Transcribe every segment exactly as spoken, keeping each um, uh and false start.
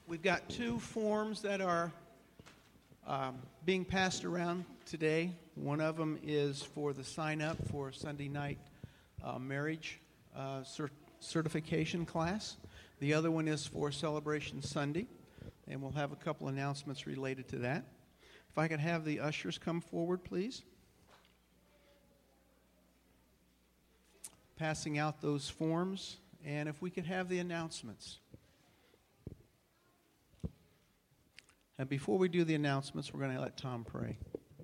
We've got two forms that are um, being passed around today. One of them is for the sign-up for Sunday night uh, marriage uh, cert- certification class. The other one is for Celebration Sunday, and we'll have a couple announcements related to that. If I could have the ushers come forward, please. Passing out those forms, and if we could have the announcements. And before we do the announcements, we're going to let Tom pray.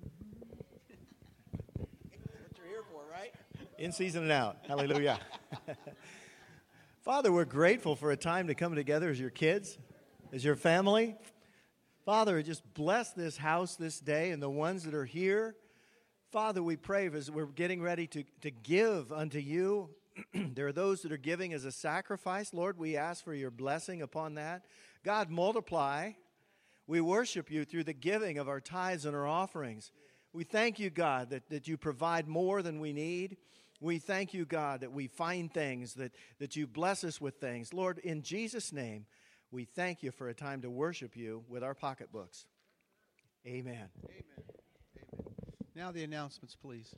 That's what you're here for, right? In season and out. Hallelujah. Father, we're grateful for a time to come together as your kids, as your family. Father, just bless this house this day and the ones that are here. Father, we pray as we're getting ready to, to give unto you. There are those that are giving as a sacrifice. Lord, we ask for your blessing upon that. God, multiply. We worship you through the giving of our tithes and our offerings. We thank you, God, that, that you provide more than we need. We thank you, God, that we find things, that, that you bless us with things. Lord, in Jesus' name, we thank you for a time to worship you with our pocketbooks. Amen. Amen. Amen. Now the announcements, please.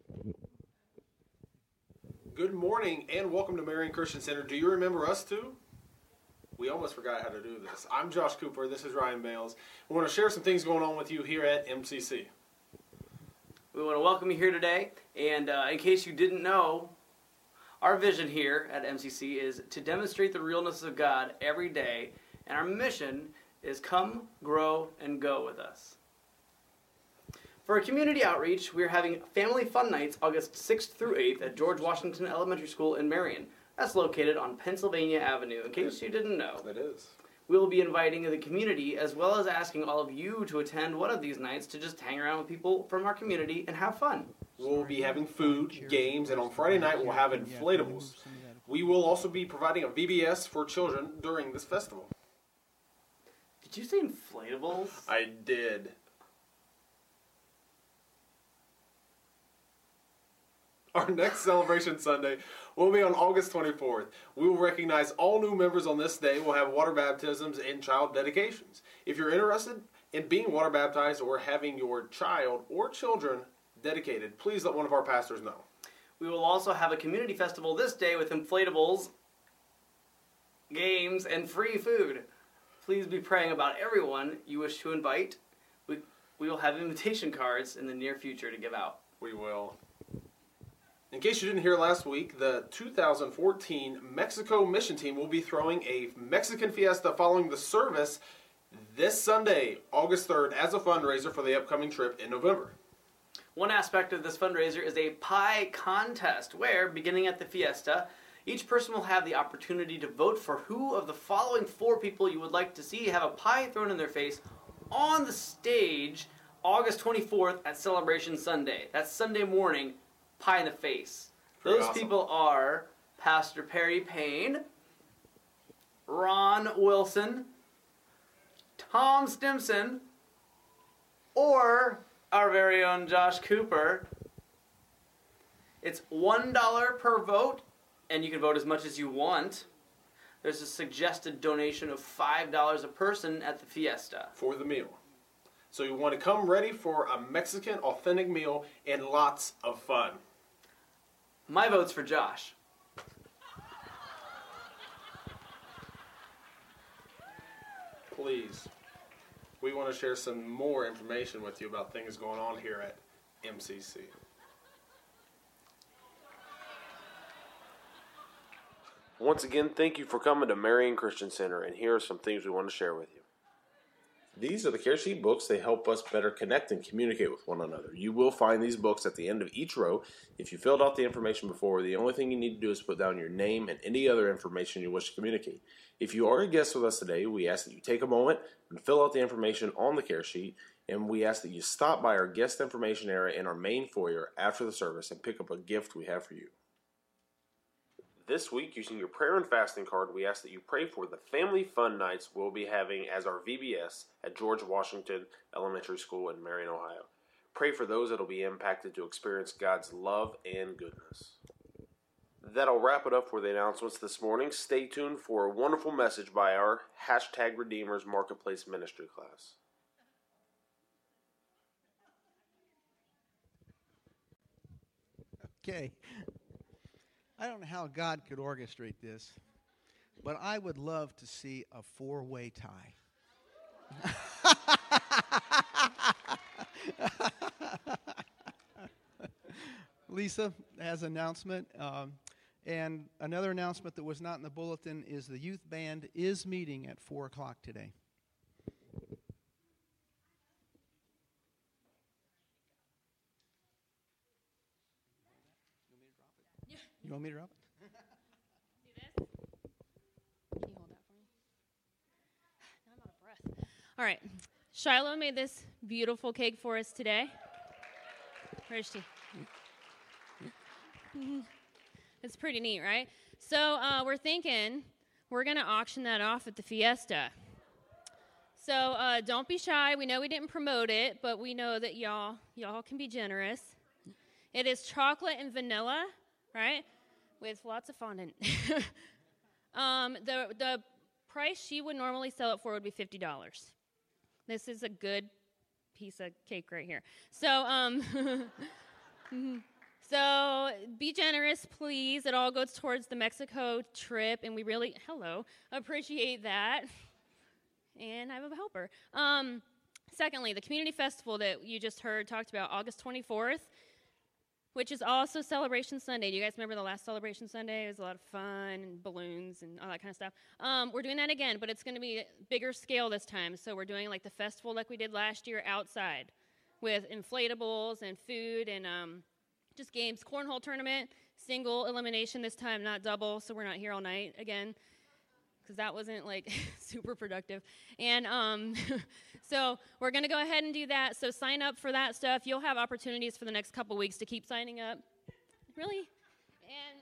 Good morning and welcome to Marion Christian Center. Do you remember us too? We almost forgot how to do this. I'm Josh Cooper. This is Ryan Bales. We want to share some things going on with you here at M C C. We want to welcome you here today. And uh, in case you didn't know, our vision here at M C C is to demonstrate the realness of God every day. And our mission is come, grow, and go with us. For a community outreach, we're having Family Fun Nights August sixth through eighth at George Washington Elementary School in Marion. That's located on Pennsylvania Avenue, in case you didn't know. It is. We will be inviting the community as well as asking all of you to attend one of these nights to just hang around with people from our community and have fun. We'll be having food, games, and on Friday night we'll have inflatables. We will also be providing a V B S for children during this festival. Did you say inflatables? I did. Our next Celebration Sunday will be on August twenty-fourth. We will recognize all new members on this day. We'll have water baptisms and child dedications. If you're interested in being water baptized or having your child or children dedicated, please let one of our pastors know. We will also have a community festival this day with inflatables, games, and free food. Please be praying about everyone you wish to invite. We, we will have invitation cards in the near future to give out. We will. In case you didn't hear last week, the two thousand fourteen Mexico mission team will be throwing a Mexican fiesta following the service this Sunday, August third, as a fundraiser for the upcoming trip in November. One aspect of this fundraiser is a pie contest where, beginning at the fiesta, each person will have the opportunity to vote for who of the following four people you would like to see have a pie thrown in their face on the stage August twenty-fourth at Celebration Sunday. That's Sunday morning. Pie in the face. Pretty Those awesome. people are Pastor Perry Payne, Ron Wilson, Tom Stimson, or our very own Josh Cooper. It's one dollar per vote, and you can vote as much as you want. There's a suggested donation of five dollars a person at the fiesta. For the meal. So you want to come ready for a Mexican authentic meal and lots of fun. My vote's for Josh. Please. We want to share some more information with you about things going on here at M C C. Once again, thank you for coming to Marion Christian Center, and here are some things we want to share with you. These are the Care Sheet books. They help us better connect and communicate with one another. You will find these books at the end of each row. If you filled out the information before, the only thing you need to do is put down your name and any other information you wish to communicate. If you are a guest with us today, we ask that you take a moment and fill out the information on the Care Sheet, and we ask that you stop by our guest information area in our main foyer after the service and pick up a gift we have for you. This week, using your prayer and fasting card, we ask that you pray for the Family Fun Nights we'll be having as our V B S at George Washington Elementary School in Marion, Ohio. Pray for those that will be impacted to experience God's love and goodness. That'll wrap it up for the announcements this morning. Stay tuned for a wonderful message by our Hashtag Redeemers Marketplace Ministry class. Okay. I don't know how God could orchestrate this, but I would love to see a four-way tie. Lisa has an announcement. Um, and another announcement that was not in the bulletin is the youth band is meeting at four o'clock today. You want me to drop it? See this? Can you hold that for me? Now I'm out of breath. All right. Shiloh made this beautiful cake for us today. Where is she? It's pretty neat, right? So uh, we're thinking we're going to auction that off at the Fiesta. So uh, don't be shy. We know we didn't promote it, but we know that y'all y'all can be generous. It is chocolate and vanilla, right? With lots of fondant. um, the the price she would normally sell it for would be fifty dollars. This is a good piece of cake right here. So um, so be generous, please. It all goes towards the Mexico trip, and we really, hello, appreciate that. And I have a helper. Um, secondly, the community festival that you just heard talked about, August twenty-fourth. Which is also Celebration Sunday. Do you guys remember the last Celebration Sunday? It was a lot of fun and balloons and all that kind of stuff. Um, we're doing that again, but it's going to be bigger scale this time. So we're doing like the festival like we did last year outside with inflatables and food and um, just games. Cornhole tournament, single elimination this time, not double, so we're not here all night again because that wasn't like super productive. And um, so we're going to go ahead and do that. So sign up for that stuff. You'll have opportunities for the next couple weeks to keep signing up. Really? And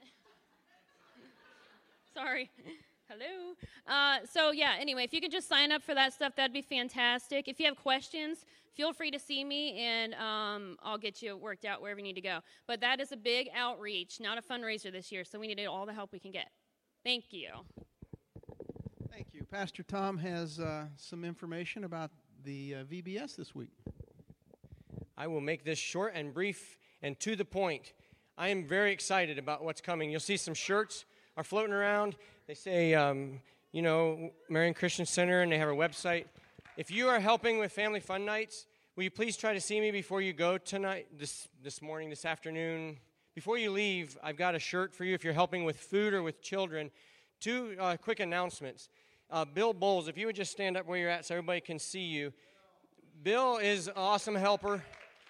sorry. Hello. Uh, so yeah, anyway, if you can just sign up for that stuff, that'd be fantastic. If you have questions, feel free to see me, and um, I'll get you worked out wherever you need to go. But that is a big outreach, not a fundraiser this year, so we need all the help we can get. Thank you. Thank you. Pastor Tom has uh, some information about the uh, V B S this week. I will make this short and brief and to the point. I am very excited about what's coming. You'll see some shirts are floating around. They say, um, you know, Marian Christian Center, and they have a website. If you are helping with Family Fun Nights, will you please try to see me before you go tonight, this this morning, this afternoon? Before you leave, I've got a shirt for you if you're helping with food or with children. Two uh, quick announcements. Uh, Bill Bowles, if you would just stand up where you're at so everybody can see you. Bill is an awesome helper.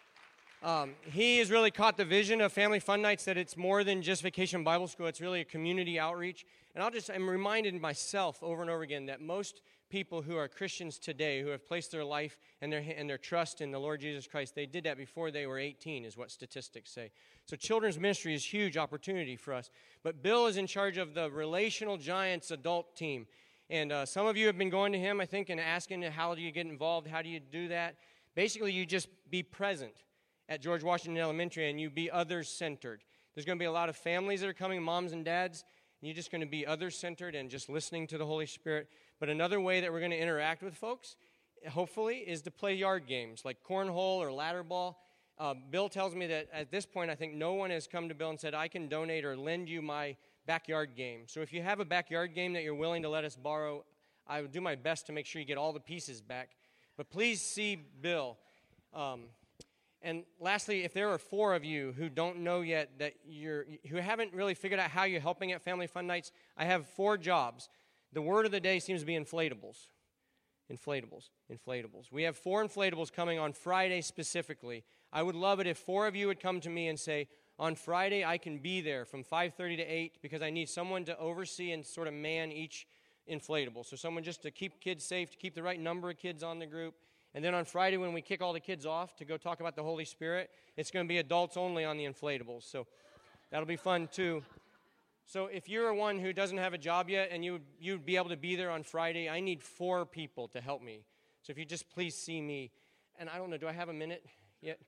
Um, he has really caught the vision of Family Fun Nights, that it's more than just Vacation Bible School. It's really a community outreach. And I'll just, I'm reminded myself over and over again that most people who are Christians today, who have placed their life and their and their trust in the Lord Jesus Christ, they did that before they were eighteen, is what statistics say. So children's ministry is a huge opportunity for us. But Bill is in charge of the Relational Giants adult team. And uh, some of you have been going to him, I think, and asking, how do you get involved? How do you do that? Basically, you just be present at George Washington Elementary, and you be others-centered. There's going to be a lot of families that are coming, moms and dads, and you're just going to be others-centered and just listening to the Holy Spirit. But another way that we're going to interact with folks, hopefully, is to play yard games like cornhole or ladder ball. Uh, Bill tells me that at this point, I think no one has come to Bill and said, I can donate or lend you my backyard game. So if you have a backyard game that you're willing to let us borrow, I will do my best to make sure you get all the pieces back. But please see Bill. Um, and lastly, if there are four of you who don't know yet that you're, who haven't really figured out how you're helping at Family Fun Nights, I have four jobs. The word of the day seems to be inflatables. Inflatables, inflatables. We have four inflatables coming on Friday specifically. I would love it if four of you would come to me and say, on Friday I can be there from five thirty to eight because I need someone to oversee and sort of man each inflatable. So someone just to keep kids safe, to keep the right number of kids on the group. And then on Friday when we kick all the kids off to go talk about the Holy Spirit, it's going to be adults only on the inflatables. So that'll be fun too. So if you're one who doesn't have a job yet and you, you'd be able to be there on Friday, I need four people to help me. So if you just please see me. And I don't know, do I have a minute yet?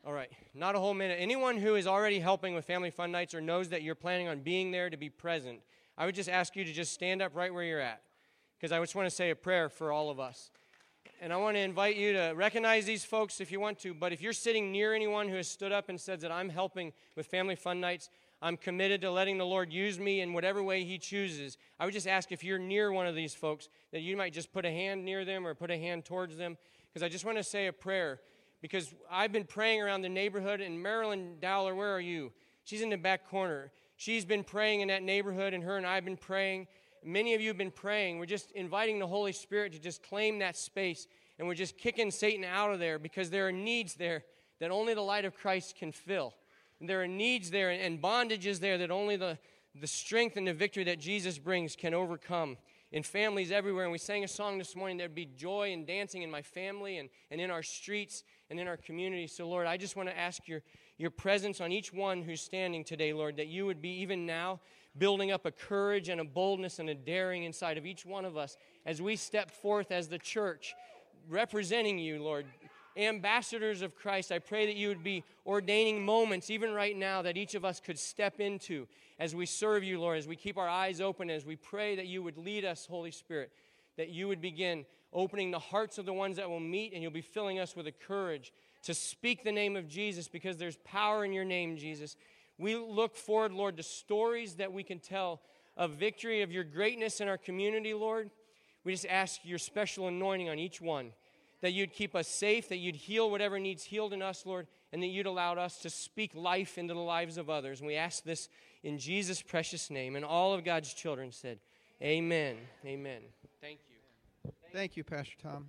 All right, not a whole minute. Anyone who is already helping with Family Fun Nights or knows that you're planning on being there to be present, I would just ask you to just stand up right where you're at, because I just want to say a prayer for all of us. And I want to invite you to recognize these folks if you want to, but if you're sitting near anyone who has stood up and said that I'm helping with Family Fun Nights, I'm committed to letting the Lord use me in whatever way He chooses, I would just ask if you're near one of these folks that you might just put a hand near them or put a hand towards them, because I just want to say a prayer, because I've been praying around the neighborhood, and Marilyn Dowler, where are you? She's in the back corner. She's been praying in that neighborhood, and her and I have been praying. Many of you have been praying. We're just inviting the Holy Spirit to just claim that space, and we're just kicking Satan out of there, because there are needs there that only the light of Christ can fill. And there are needs there and bondages there that only the, the strength and the victory that Jesus brings can overcome. In families everywhere, and we sang a song this morning, there'd be joy and dancing in my family and, and in our streets and in our community. So, Lord, I just want to ask your, your presence on each one who's standing today, Lord, that you would be even now building up a courage and a boldness and a daring inside of each one of us as we step forth as the church, representing you, Lord, ambassadors of Christ. I pray that you would be ordaining moments, even right now, that each of us could step into as we serve you, Lord, as we keep our eyes open, as we pray that you would lead us, Holy Spirit, that you would begin opening the hearts of the ones that will meet, and you'll be filling us with a courage to speak the name of Jesus, because there's power in your name, Jesus. We look forward, Lord, to stories that we can tell of victory, of your greatness in our community, Lord. We just ask your special anointing on each one, that you'd keep us safe, that you'd heal whatever needs healed in us, Lord, and that you'd allow us to speak life into the lives of others. And we ask this in Jesus' precious name. And all of God's children said, amen, amen. Thank you. Thank you, Pastor Tom.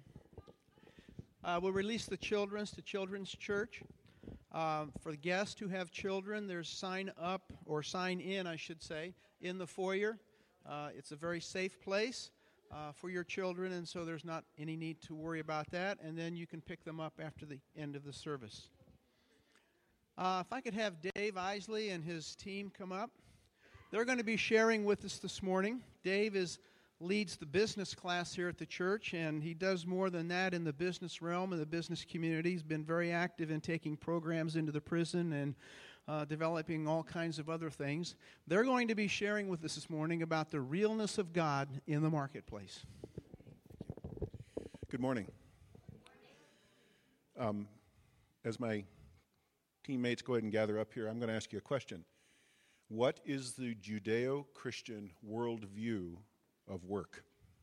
Uh, we'll release the children's to Children's Church. Uh, for the guests who have children, there's sign up, or sign in, I should say, in the foyer. Uh, it's a very safe place uh, for your children, and so there's not any need to worry about that. And then you can pick them up after the end of the service. Uh, if I could have Dave Isley and his team come up. They're going to be sharing with us this morning. Dave is leads the business class here at the church, and he does more than that in the business realm and the business community. He's been very active in taking programs into the prison and uh, developing all kinds of other things. They're going to be sharing with us this morning about the realness of God in the marketplace. Good morning. Um, as my teammates go ahead and gather up here, I'm going to ask you a question. What is the Judeo-Christian worldview of work?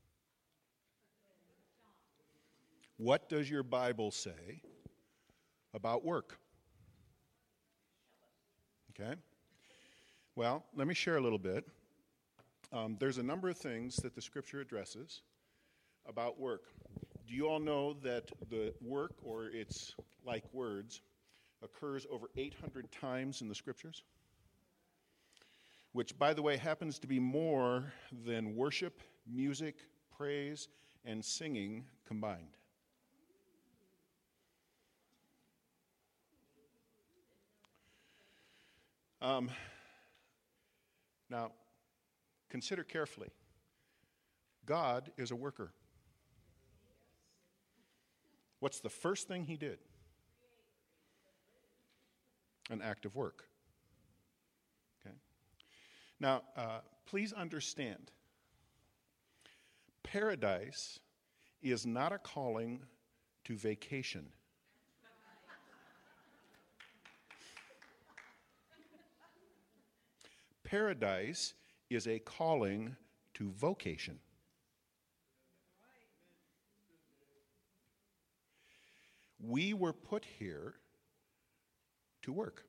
What does your Bible say about work? Okay. Well, let me share a little bit. Um, there's a number of things that the Scripture addresses about work. Do you all know that the work, or its like words, occurs over eight hundred times in the Scriptures? Which, by the way, happens to be more than worship, music, praise, and singing combined. Um, now, consider carefully. God is a worker. What's the first thing he did? An act of work. Okay. Now, uh, please understand, paradise is not a calling to vacation. Paradise is a calling to vocation. We were put here to work.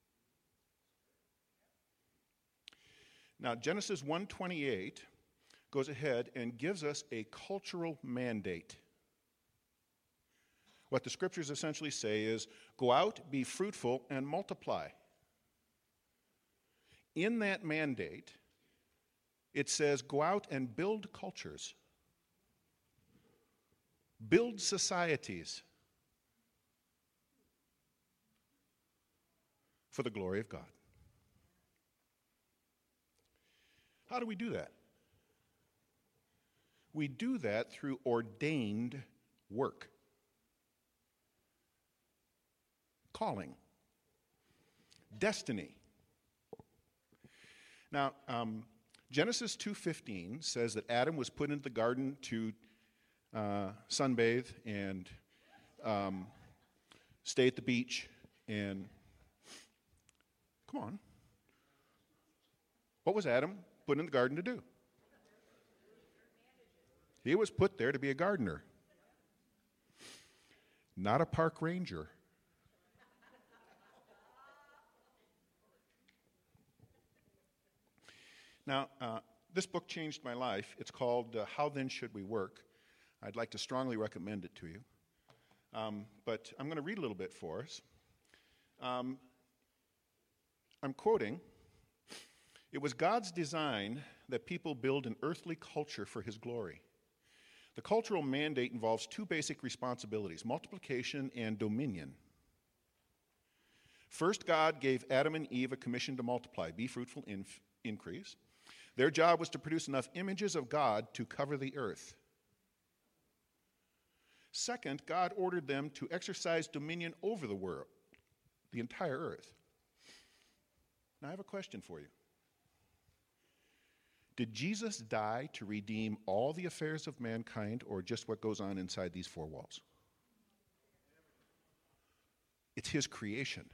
Now, Genesis one twenty-eight goes ahead and gives us a cultural mandate. What the Scriptures essentially say is, go out, be fruitful, and multiply. In that mandate, it says, go out and build cultures, build societies for the glory of God. How do we do that? We do that through ordained work. calling, destiny. Now, um, Genesis two fifteen says that Adam was put into the garden to uh, sunbathe and um, stay at the beach and, come on, what was Adam put in the garden to do? He was put there to be a gardener, not a park ranger. Now, uh, this book changed my life. It's called uh, How Then Should We Work? I'd like to strongly recommend it to you. Um, but I'm going to read a little bit for us. Um, I'm quoting, "It was God's design that people build an earthly culture for his glory. The cultural mandate involves two basic responsibilities, multiplication and dominion. First, God gave Adam and Eve a commission to multiply, be fruitful, inf- increase. Their job was to produce enough images of God to cover the earth. Second, God ordered them to exercise dominion over the world, the entire earth. Now, I have a question for you. Did Jesus die to redeem all the affairs of mankind, or just what goes on inside these four walls? It's his creation.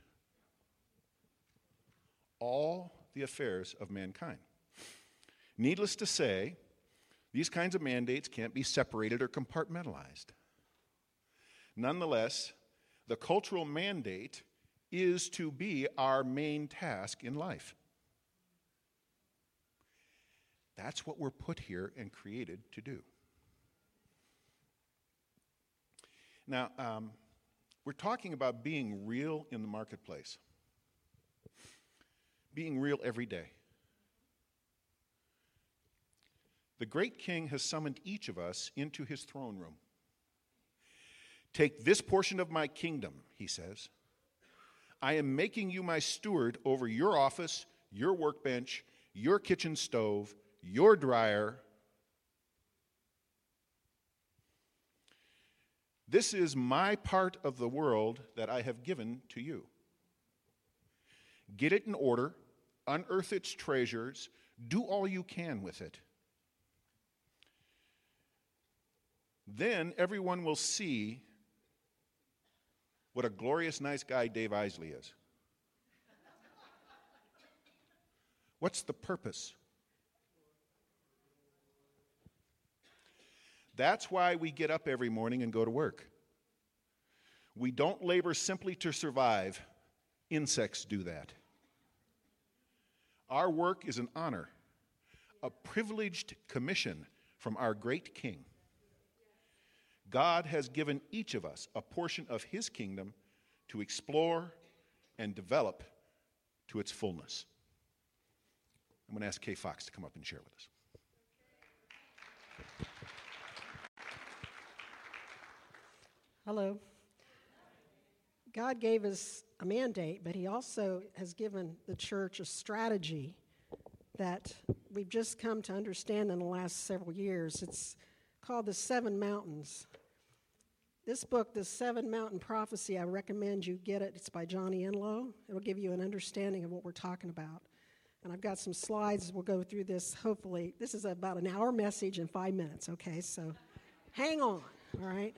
All the affairs of mankind. Needless to say, these kinds of mandates can't be separated or compartmentalized. Nonetheless, the cultural mandate is to be our main task in life. That's what we're put here and created to do. Now, um, we're talking about being real in the marketplace. Being real every day. The great King has summoned each of us into his throne room. Take this portion of my kingdom, he says. I am making you my steward over your office, your workbench, your kitchen stove, your dryer. This is my part of the world that I have given to you. Get it in order, unearth its treasures, do all you can with it. Then everyone will see what a glorious, nice guy Dave Isley is. What's the purpose? That's why we get up every morning and go to work. We don't labor simply to survive. Insects do that. Our work is an honor, a privileged commission from our great King. God has given each of us a portion of his kingdom to explore and develop to its fullness. I'm going to ask Kay Fox to come up and share with us. Hello. God gave us a mandate, but he also has given the church a strategy that we've just come to understand in the last several years. It's called the Seven Mountains. This book, The Seven Mountain Prophecy, I recommend you get it. It's by Johnny Enlow. It'll give you an understanding of what we're talking about. And I've got some slides. We'll go through this, hopefully. This is about an hour message in five minutes, okay? So hang on, all right?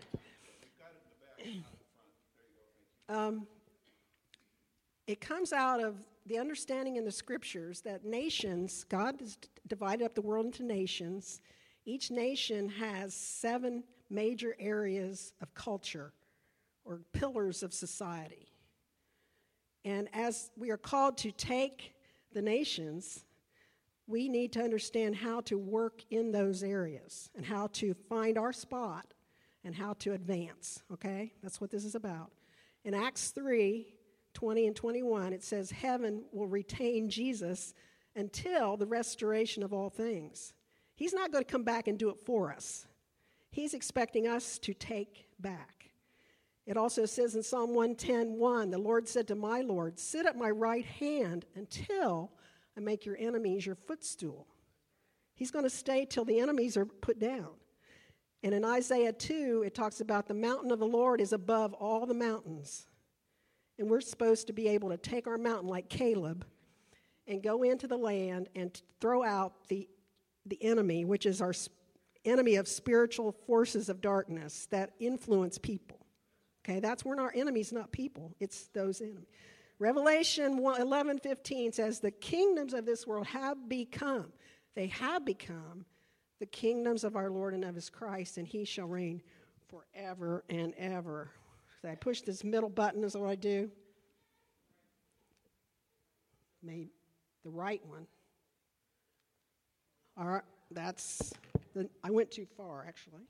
Um, it comes out of the understanding in the scriptures that nations, God has divided up the world into nations. Each nation has seven major areas of culture or pillars of society. And as we are called to take the nations, we need to understand how to work in those areas and how to find our spot and how to advance, okay? That's what this is about. In Acts three, twenty and twenty-one, it says, heaven will retain Jesus until the restoration of all things. He's not going to come back and do it for us. He's expecting us to take back. It also says in Psalm one ten, one, the Lord said to my Lord, sit at my right hand until I make your enemies your footstool. He's going to stay till the enemies are put down. And in Isaiah two, it talks about the mountain of the Lord is above all the mountains. And we're supposed to be able to take our mountain like Caleb and go into the land and throw out the, the enemy, which is our sp- enemy of spiritual forces of darkness that influence people. Okay, that's when our enemy's not people, it's those enemies. Revelation eleven fifteen says, the kingdoms of this world have become, they have become the kingdoms of our Lord and of his Christ, and he shall reign forever and ever. So I push this middle button is what I do. Maybe the right one. All right, that's, the, I went too far, actually.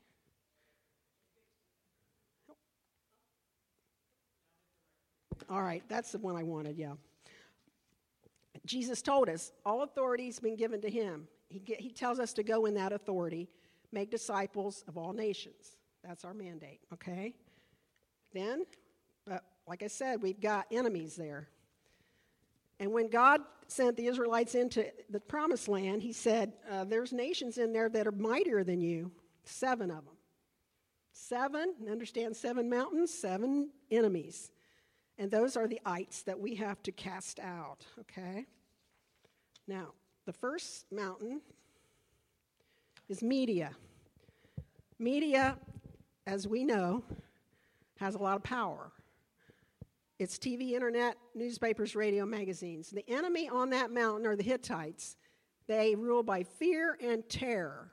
All right, that's the one I wanted, yeah. Jesus told us, all authority has been given to him. He, get, he tells us to go in that authority, make disciples of all nations. That's our mandate, okay? Then, but like I said, we've got enemies there. And when God sent the Israelites into the promised land, he said, uh, there's nations in there that are mightier than you, seven of them. Seven, understand seven mountains, seven enemies. And those are the ites that we have to cast out, okay? Now, the first mountain is media. Media, as we know, has a lot of power. It's T V, internet, newspapers, radio, magazines. The enemy on that mountain are the Hittites. They rule by fear and terror.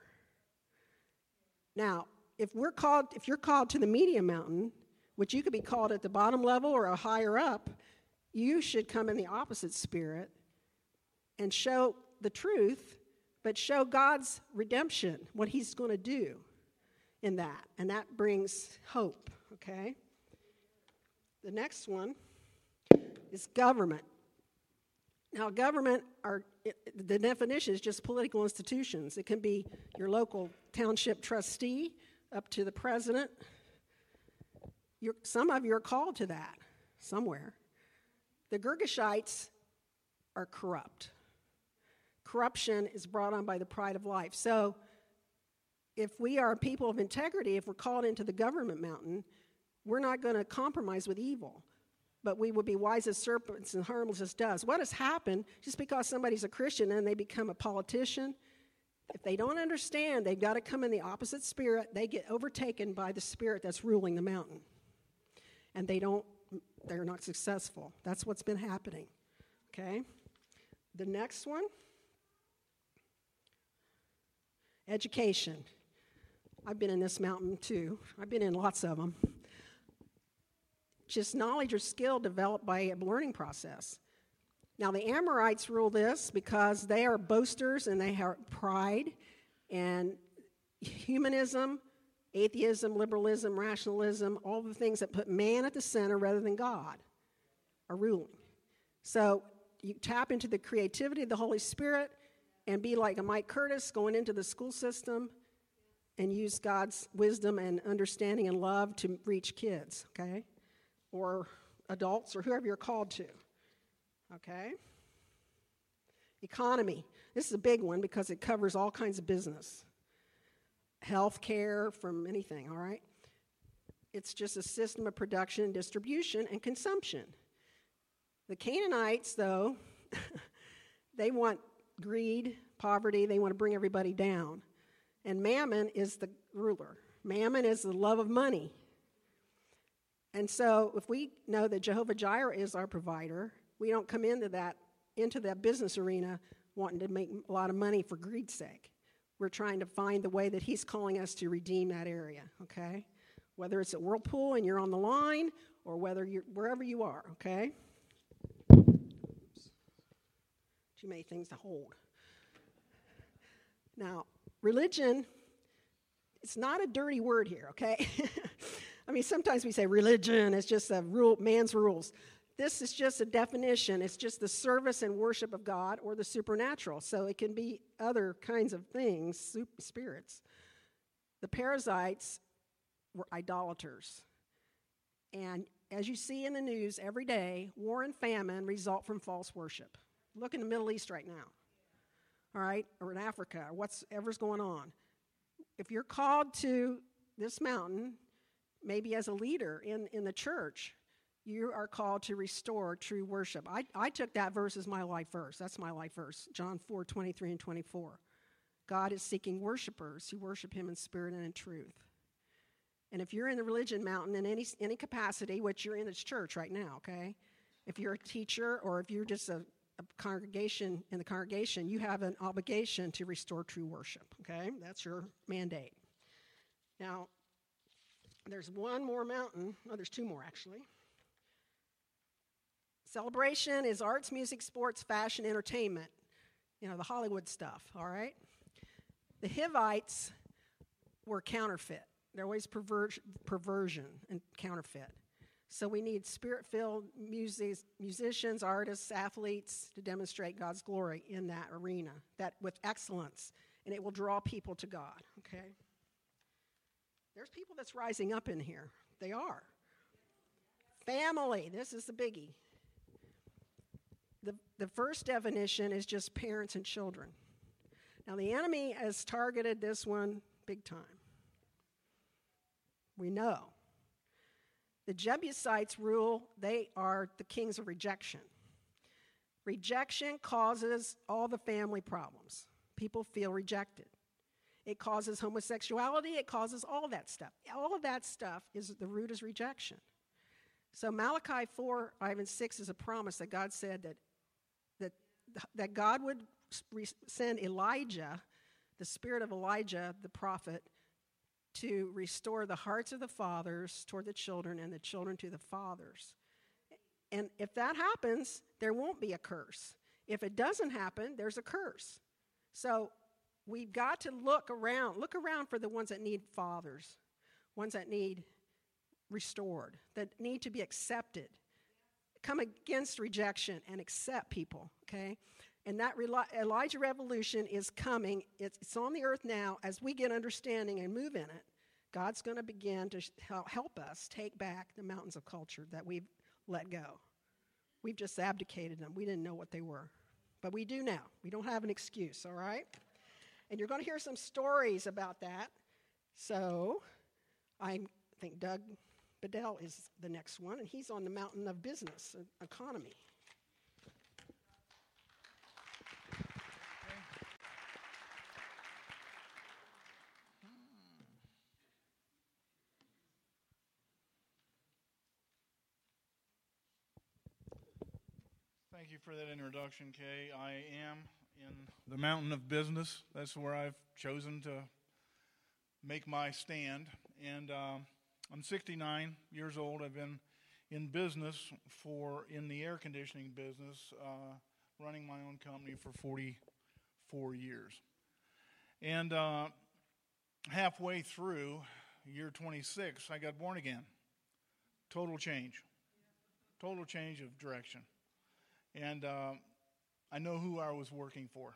Now, if we're called, if you're called to the media mountain, which you could be called at the bottom level or a higher up, you should come in the opposite spirit and show the truth, but show God's redemption, what he's going to do in that. And that brings hope, okay? The next one is government. Now, government, are it, the definition is just political institutions. It can be your local township trustee up to the president. You're, some of you are called to that somewhere. The Girgashites are corrupt. Corruption is brought on by the pride of life. So if we are people of integrity, if we're called into the government mountain, we're not going to compromise with evil, but we will be wise as serpents and harmless as doves. What has happened, just because somebody's a Christian and they become a politician, if they don't understand, they've got to come in the opposite spirit. They get overtaken by the spirit that's ruling the mountain. And they don't, they're not successful. That's what's been happening, okay? The next one, education. I've been in this mountain too. I've been in lots of them. Just knowledge or skill developed by a learning process. Now, the Amorites rule this because they are boasters and they have pride, and humanism, atheism, liberalism, rationalism, all the things that put man at the center rather than God are ruling. So you tap into the creativity of the Holy Spirit and be like a Mike Curtis going into the school system and use God's wisdom and understanding and love to reach kids, okay? Or adults or whoever you're called to, okay? Economy. This is a big one because it covers all kinds of business. Health care, from anything, all right? It's just a system of production, distribution, and consumption. The Canaanites, though, they want greed, poverty, they want to bring everybody down. And Mammon is the ruler. Mammon is the love of money. And so if we know that Jehovah Jireh is our provider, we don't come into that, into that business arena wanting to make a lot of money for greed's sake. We're trying to find the way that he's calling us to redeem that area, okay? Whether it's at Whirlpool and you're on the line or whether you're wherever you are, okay? Too many things to hold. Now, religion, it's not a dirty word here, okay? I mean, sometimes we say religion is just a rule, man's rules. This is just a definition. It's just the service and worship of God or the supernatural. So it can be other kinds of things, spirits. The Perizzites were idolaters. And as you see in the news every day, war and famine result from false worship. Look in the Middle East right now, all right, or in Africa, or whatever's going on. If you're called to this mountain, maybe as a leader in, in the church, you are called to restore true worship. I, I took that verse as my life verse. That's my life verse, John four, twenty-three and twenty-four. God is seeking worshipers who worship him in spirit and in truth. And if you're in the religion mountain in any, any capacity, which you're in this church right now, okay? If you're a teacher or if you're just a, a congregation in the congregation, you have an obligation to restore true worship, okay? That's your mandate. Now, there's one more mountain. Oh, there's two more, actually. Celebration is arts, music, sports, fashion, entertainment. You know, the Hollywood stuff, all right? The Hivites were counterfeit. They're always perver- perversion and counterfeit. So we need spirit-filled music, musicians, artists, athletes to demonstrate God's glory in that arena, that with excellence, and it will draw people to God, okay? There's people that's rising up in here. They are. Family, this is the biggie. The, the first definition is just parents and children. Now, the enemy has targeted this one big time. We know. The Jebusites rule, they are the kings of rejection. Rejection causes all the family problems. People feel rejected. It causes homosexuality. It causes all that stuff. All of that stuff, is the root is rejection. So Malachi four, five, and six is a promise that God said that, that, that God would re- send Elijah, the spirit of Elijah, the prophet, to restore the hearts of the fathers toward the children and the children to the fathers. And if that happens, there won't be a curse. If it doesn't happen, there's a curse. So we've got to look around. Look around for the ones that need fathers, ones that need restored, that need to be accepted. Come against rejection and accept people, okay? And that Elijah revolution is coming. It's, it's on the earth now. As we get understanding and move in it, God's going to begin to help us take back the mountains of culture that we've let go. We've just abdicated them. We didn't know what they were. But we do now. We don't have an excuse, all right? And you're going to hear some stories about that. So I think Doug Bedell is the next one, and he's on the mountain of business and economy. Thank you for that introduction, Kay. I am in the mountain of business. That's where I've chosen to make my stand. And um, I'm sixty-nine years old. I've been in business for, in the air conditioning business, uh, running my own company for forty-four years. And uh, halfway through year twenty-six, I got born again. Total change. Total change of direction. And uh, I know who I was working for.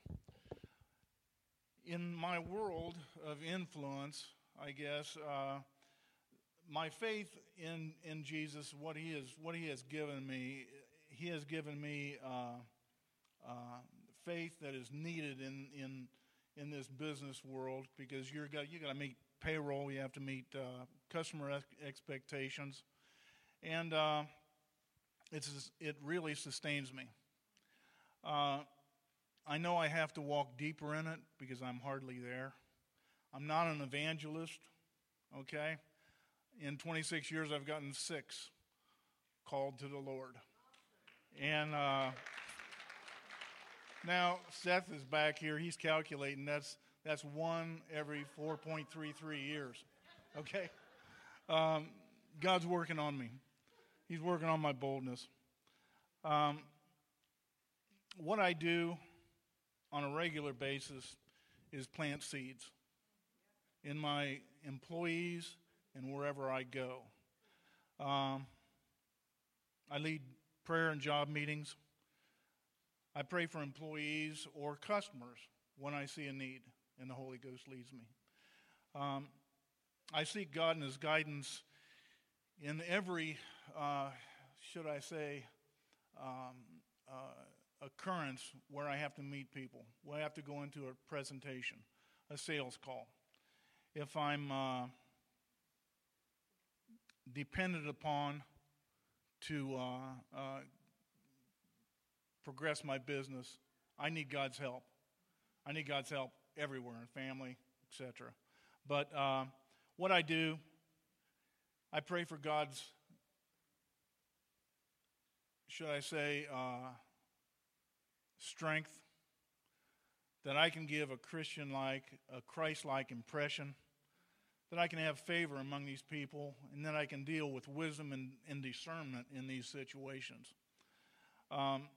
In my world of influence, I guess, uh, my faith in, in Jesus, what he, is, what he has given me, he has given me uh, uh, faith that is needed in, in, in this business world, because you're got, you got to meet payroll, you have to meet uh, customer ex- expectations, and uh, It's, it really sustains me. Uh, I know I have to walk deeper in it because I'm hardly there. I'm not an evangelist, okay? In twenty-six years, I've gotten six called to the Lord. And uh, now Seth is back here. He's calculating. That's, that's one every four point three three years, okay? Um, God's working on me. He's working on my boldness. Um, what I do on a regular basis is plant seeds in my employees and wherever I go. Um, I lead prayer and job meetings. I pray for employees or customers when I see a need, and the Holy Ghost leads me. Um, I seek God and His guidance in every, uh, should I say, um, uh, occurrence where I have to meet people, where I have to go into a presentation, a sales call. If I'm uh, dependent upon to uh, uh, progress my business, I need God's help. I need God's help everywhere, in family, et cetera. But uh, what I do, I pray for God's, should I say, uh, strength, that I can give a Christian-like, a Christ-like impression, that I can have favor among these people, and that I can deal with wisdom and, and discernment in these situations. Um,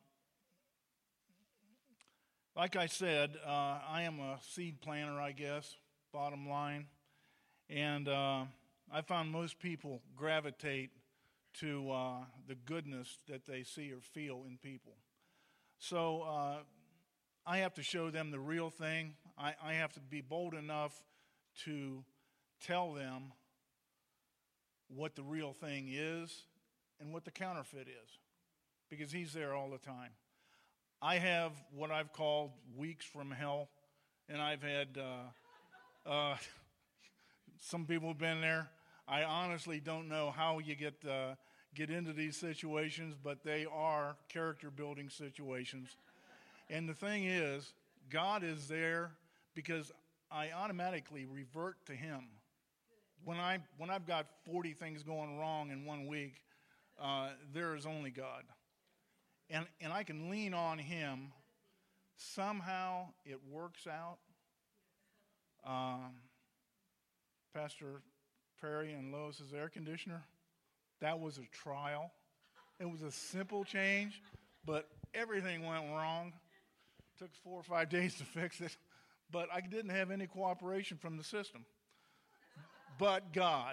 like I said, uh, I am a seed planter, I guess, bottom line. And uh, I found most people gravitate to uh, the goodness that they see or feel in people. So uh, I have to show them the real thing. I, I have to be bold enough to tell them what the real thing is and what the counterfeit is, because he's there all the time. I have what I've called weeks from hell, and I've had uh, uh, some people have been there. I honestly don't know how you get uh, get into these situations, but they are character-building situations. And the thing is, God is there because I automatically revert to him. When, I, when I've got forty things going wrong in one week, uh, there is only God. And, and I can lean on him. Somehow it works out. Um, Pastor Perry and Lois's air conditioner, that was a trial. It was a simple change, but everything went wrong. It took four or five days to fix it, but I didn't have any cooperation from the system. But God.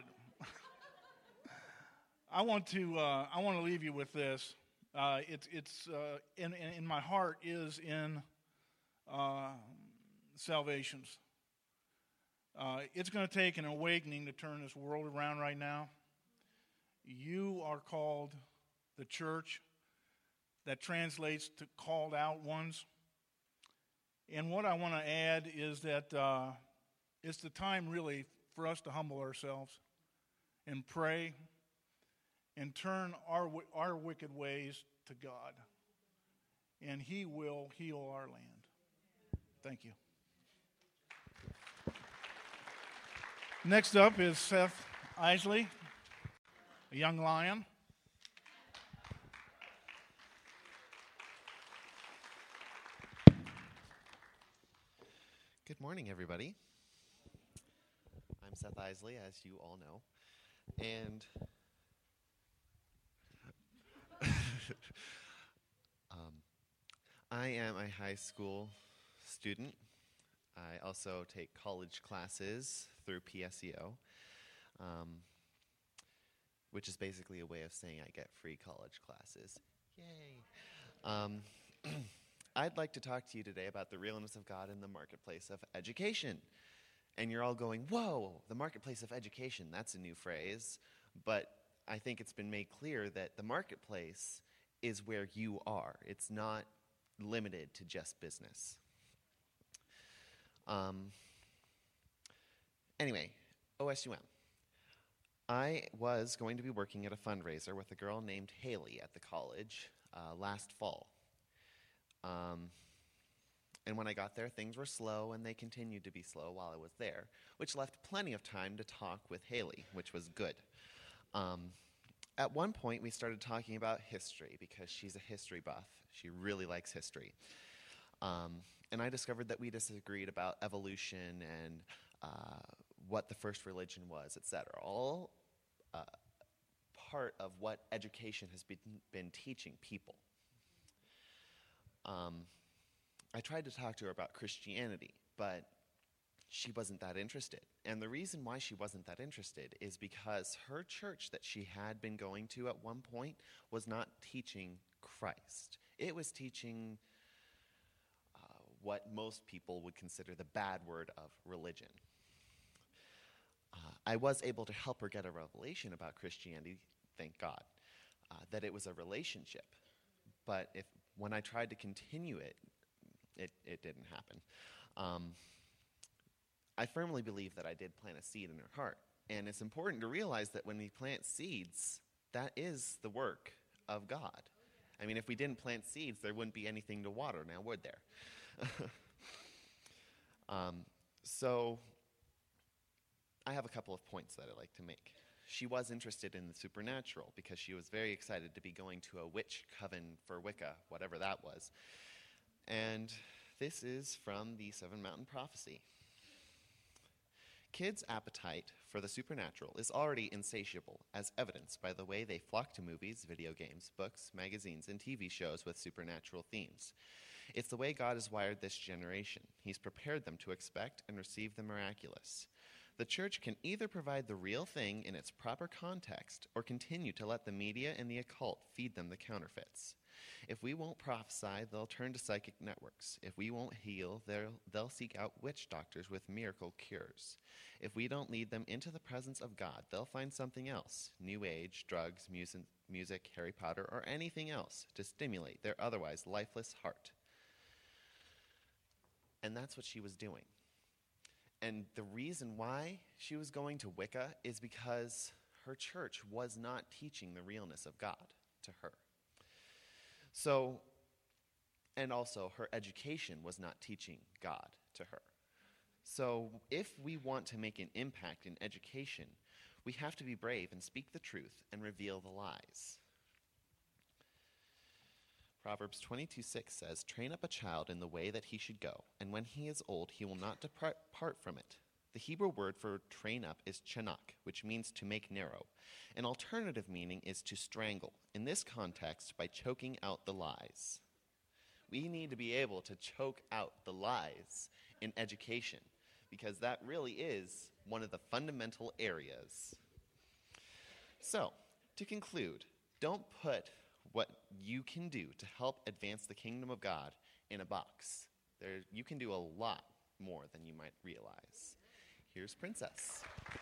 I want to uh, I want to leave you with this. Uh, it's it's uh, in, in in my heart is in uh, salvations. Uh, it's going to take an awakening to turn this world around right now. You are called the church. That translates to called out ones. And what I want to add is that uh, it's the time really for us to humble ourselves and pray and turn our our wicked ways to God. And he will heal our land. Thank you. Next up is Seth Isley, a young lion. Good morning, everybody. I'm Seth Isley, as you all know. And um, I am a high school student. I also take college classes through P S E O, um, which is basically a way of saying I get free college classes. Yay! Um, I'd like to talk to you today about the realness of God in the marketplace of education. And you're all going, whoa, the marketplace of education, that's a new phrase. But I think it's been made clear that the marketplace is where you are. It's not limited to just business. Um, anyway, O S U M. I was going to be working at a fundraiser with a girl named Haley at the college uh, last fall. Um, and when I got there, things were slow, and they continued to be slow while I was there, which left plenty of time to talk with Haley, which was good. Um, at one point, we started talking about history, because she's a history buff. She really likes history. Um, and I discovered that we disagreed about evolution and uh, what the first religion was, et cetera. All uh, part of what education has been, been teaching people. Um, I tried to talk to her about Christianity, but she wasn't that interested. And the reason why she wasn't that interested is because her church that she had been going to at one point was not teaching Christ. It was teaching uh, what most people would consider the bad word of religion. Uh, I was able to help her get a revelation about Christianity, thank God, uh, that it was a relationship. But if when I tried to continue it, it, it didn't happen. Um, I firmly believe that I did plant a seed in her heart. And it's important to realize that when we plant seeds, that is the work of God. I mean, if we didn't plant seeds, there wouldn't be anything to water now, would there? um, so I have a couple of points that I'd like to make. She was interested in the supernatural because she was very excited to be going to a witch coven for Wicca, whatever that was. And this is from the Seven Mountain Prophecy. Kids' appetite for the supernatural is already insatiable, as evidenced by the way they flock to movies, video games, books, magazines, and T V shows with supernatural themes. It's the way God has wired this generation. He's prepared them to expect and receive the miraculous. The church can either provide the real thing in its proper context or continue to let the media and the occult feed them the counterfeits. If we won't prophesy, they'll turn to psychic networks. If we won't heal, they'll, they'll seek out witch doctors with miracle cures. If we don't lead them into the presence of God, they'll find something else, New Age, drugs, music, music, Harry Potter, or anything else to stimulate their otherwise lifeless heart. And that's what she was doing. And the reason why she was going to Wicca is because her church was not teaching the realness of God to her. So, and also her education was not teaching God to her. So if we want to make an impact in education, we have to be brave and speak the truth and reveal the lies. Proverbs twenty-two six says, "Train up a child in the way that he should go, and when he is old, he will not depart from it." The Hebrew word for train up is chanak, which means to make narrow. An alternative meaning is to strangle, in this context by choking out the lies. We need to be able to choke out the lies in education, because that really is one of the fundamental areas. So, to conclude, don't put what you can do to help advance the kingdom of God in a box. There, you can do a lot more than you might realize. Here's Princess.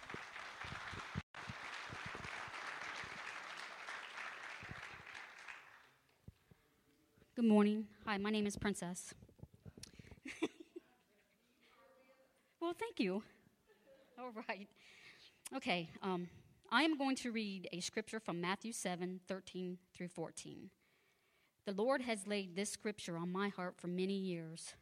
Good morning. Hi, my name is Princess. Well, thank you. All right. Okay, um, I am going to read a scripture from Matthew seven, thirteen through fourteen. The Lord has laid this scripture on my heart for many years.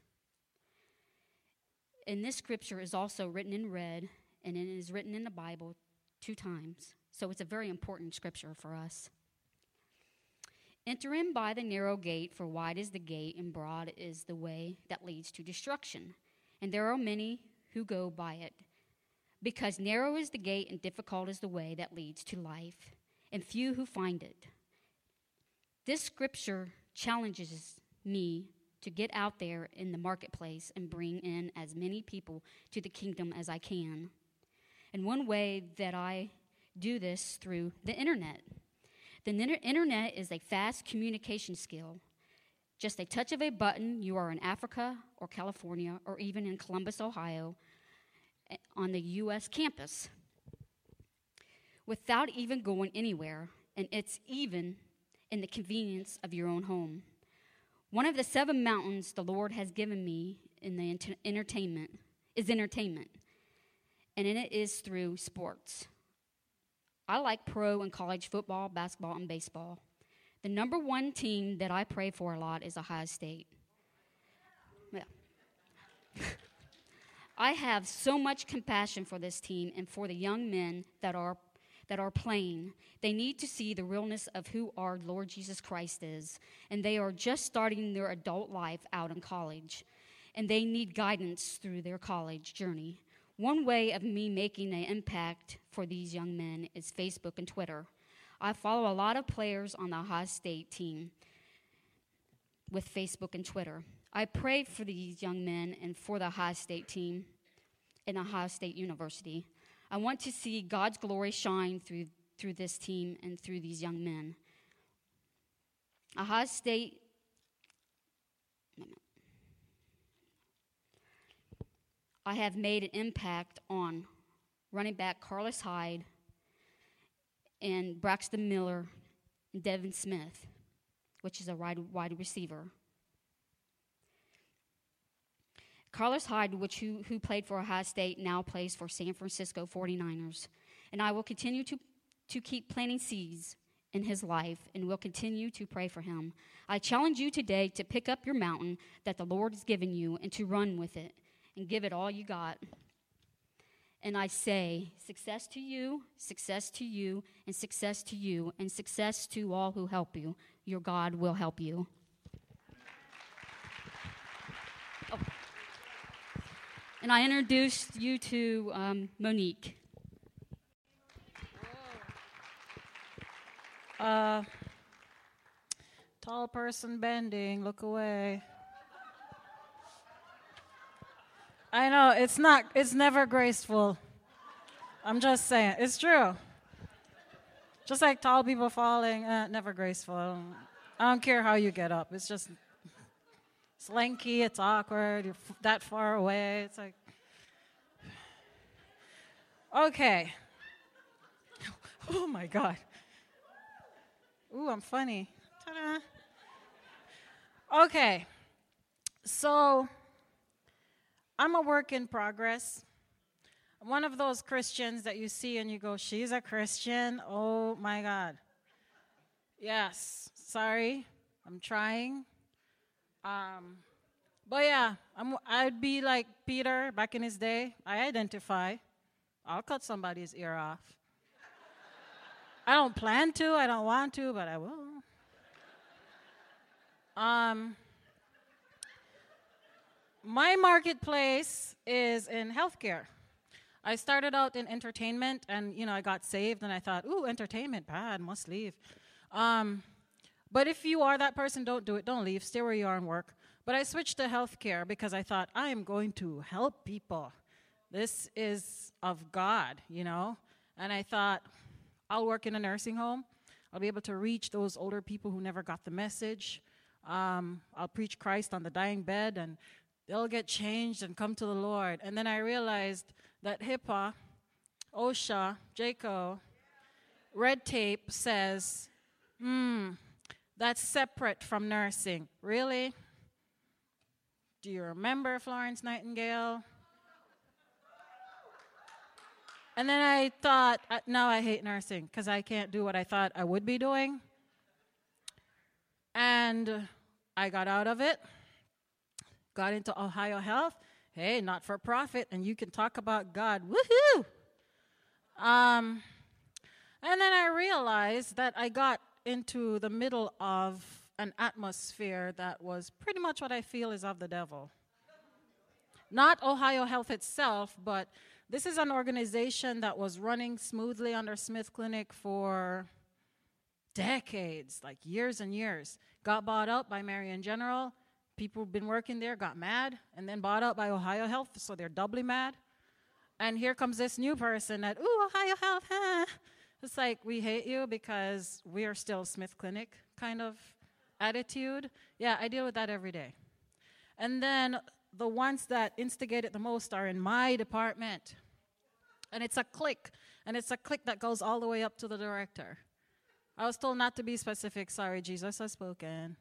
And this scripture is also written in red, and it is written in the Bible two times. So it's a very important scripture for us. "Enter in by the narrow gate, for wide is the gate, and broad is the way that leads to destruction. And there are many who go by it. Because narrow is the gate, and difficult is the way that leads to life, and few who find it." This scripture challenges me to get out there in the marketplace and bring in as many people to the kingdom as I can. And one way that I do this through the internet. The internet is a fast communication skill. Just a touch of a button, you are in Africa or California or even in Columbus, Ohio, on the U S campus, without even going anywhere, and it's even in the convenience of your own home. One of the seven mountains the Lord has given me in the ent- entertainment is entertainment, and in it is through sports. I like pro and college football, basketball, and baseball. The number one team that I pray for a lot is Ohio State. Yeah. I have so much compassion for this team and for the young men that are that are playing. They need to see the realness of who our Lord Jesus Christ is, and they are just starting their adult life out in college, and they need guidance through their college journey. One way of me making an impact for these young men is Facebook and Twitter. I follow a lot of players on the Ohio State team with Facebook and Twitter. I pray for these young men and for the Ohio State team and Ohio State University. I want to see God's glory shine through, through this team and through these young men. Ohio State, I have made an impact on running back Carlos Hyde and Braxton Miller and Devin Smith, which is a wide, wide receiver. Carlos Hyde, which who, who played for Ohio State, now plays for San Francisco forty-niners. And I will continue to, to keep planting seeds in his life and will continue to pray for him. I challenge you today to pick up your mountain that the Lord has given you and to run with it and give it all you got. And I say, success to you, success to you, and success to you, and success to all who help you. Your God will help you. Oh. And I introduced you to um, Monique. Uh, tall person bending, look away. I know, it's not, it's never graceful. I'm just saying, it's true. Just like tall people falling, uh, never graceful. I don't, I don't care how you get up. It's just, it's lanky, it's awkward, you're f- that far away. It's like, okay. Oh my God. Ooh, I'm funny. Ta-da. Okay, so I'm a work in progress. I'm one of those Christians that you see and you go, she's a Christian? Oh my God. Yes, sorry, I'm trying. Um, but yeah, I'm, I'd be like Peter back in his day. I identify. I'll cut somebody's ear off. I don't plan to, I don't want to, but I will. Um, my marketplace is in healthcare. I started out in entertainment, and you know, I got saved, and I thought, ooh, entertainment, bad, must leave. Um, but if you are that person, don't do it, don't leave, stay where you are and work. But I switched to healthcare because I thought, I am going to help people. This is of God, you know? And I thought, I'll work in a nursing home. I'll be able to reach those older people who never got the message. Um, I'll preach Christ on the dying bed, and they'll get changed and come to the Lord. And then I realized that HIPAA, OSHA, J C O, red tape says, hmm, that's separate from nursing. Really? Do you remember Florence Nightingale? And then I thought, uh, now I hate nursing because I can't do what I thought I would be doing. And I got out of it, got into Ohio Health. Hey, not for profit, and you can talk about God. Woohoo! Um, and then I realized that I got into the middle of an atmosphere that was pretty much what I feel is of the devil. Not Ohio Health itself, but this is an organization that was running smoothly under Smith Clinic for decades, like years and years. Got bought out by Marion General. People who've been working there got mad, and then bought out by Ohio Health, so they're doubly mad. And here comes this new person that, ooh, Ohio Health, huh? It's like, we hate you because we are still Smith Clinic kind of attitude. Yeah, I deal with that every day. And then the ones that instigate it the most are in my department. And it's a clique, and it's a clique that goes all the way up to the director. I was told not to be specific. Sorry, Jesus has spoken.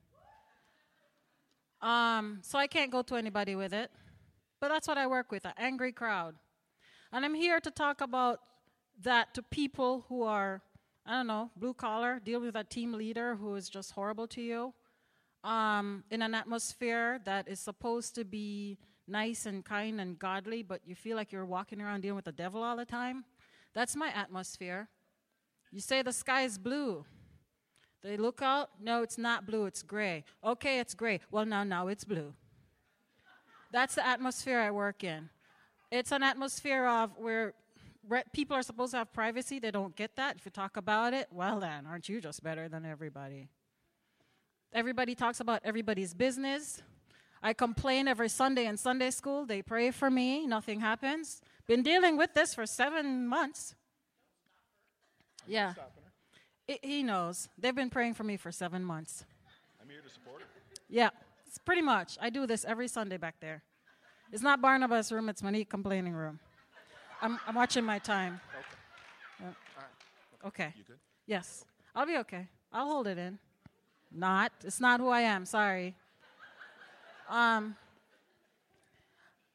Um, so I can't go to anybody with it. But that's what I work with, an angry crowd. And I'm here to talk about that to people who are, I don't know, blue collar, deal with a team leader who is just horrible to you. Um, in an atmosphere that is supposed to be nice and kind and godly, but you feel like you're walking around dealing with the devil all the time. That's my atmosphere. You say the sky is blue. They look out, no, it's not blue, it's gray. Okay, it's gray. Well, now, now it's blue. That's the atmosphere I work in. It's an atmosphere of where re- people are supposed to have privacy. They don't get that. If you talk about it, well then, aren't you just better than everybody? Everybody talks about everybody's business. I complain every Sunday in Sunday school. They pray for me. Nothing happens. Been dealing with this for seven months. Yeah. It, he knows. They've been praying for me for seven months. I'm here to support her. Yeah, it's pretty much. I do this every Sunday back there. It's not Barnabas' room. It's Monique complaining room. I'm, I'm watching my time. Okay. Yeah. All right. Okay. You good? Yes. I'll be okay. I'll hold it in. Not. It's not who I am. Sorry. Um,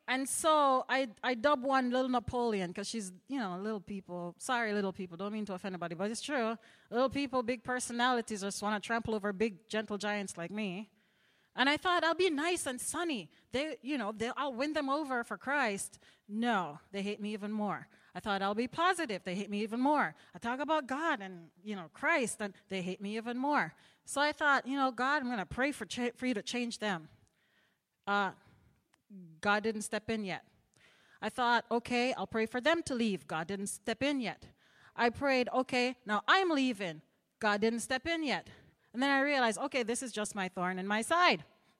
And so I, I dub one Little Napoleon because she's, you know, little people. Sorry, little people. Don't mean to offend anybody, but it's true. Little people, big personalities, just want to trample over big, gentle giants like me. And I thought, I'll be nice and sunny. They, you know, they, I'll win them over for Christ. No, they hate me even more. I thought I'll be positive. They hate me even more. I talk about God and, you know, Christ, and they hate me even more. So I thought, you know, God, I'm going to pray for, cha- for you to change them. Uh, God didn't step in yet. I thought, okay, I'll pray for them to leave. God didn't step in yet. I prayed, okay, now I'm leaving. God didn't step in yet. And then I realized, okay, this is just my thorn in my side.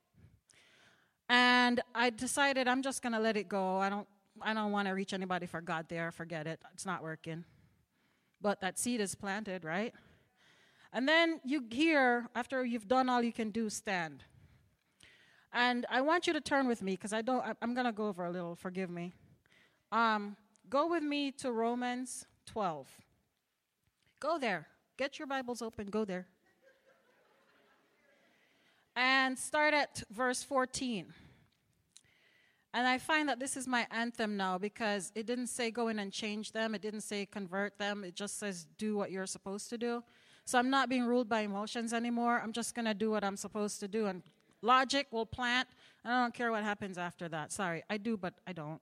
And I decided I'm just going to let it go. I don't I don't want to reach anybody for God there. Forget it. It's not working. But that seed is planted, right? And then you hear, after you've done all you can do, stand. And I want you to turn with me, because I don't, I'm going to go over a little, forgive me. Um, go with me to Romans twelve. Go there. Get your Bibles open. Go there. And start at verse fourteen. And I find that this is my anthem now, because it didn't say go in and change them. It didn't say convert them. It just says do what you're supposed to do. So I'm not being ruled by emotions anymore. I'm just going to do what I'm supposed to do. And logic will plant, and I don't care what happens after that. Sorry, I do, but I don't.